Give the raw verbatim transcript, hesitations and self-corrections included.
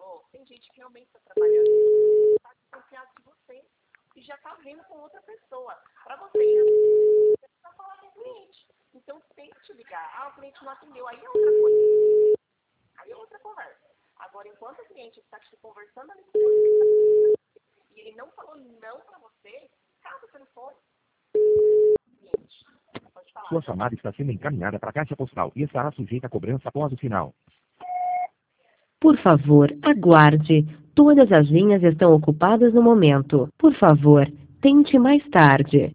Ó, tem gente que realmente está trabalhando, está desconfiado de você e já está vendo com outra pessoa. Para você ir para falar com o cliente. Então, tente ligar. Ah, o cliente não atendeu. Aí é outra coisa. Aí é outra conversa. Agora, enquanto o cliente está te conversando ali com você e ele não falou não para você, caso você não for, cliente, pode falar. Sua chamada está sendo encaminhada para a caixa postal e estará sujeita a cobrança após o sinal. Por favor, aguarde. Todas as linhas estão ocupadas no momento. Por favor, tente mais tarde.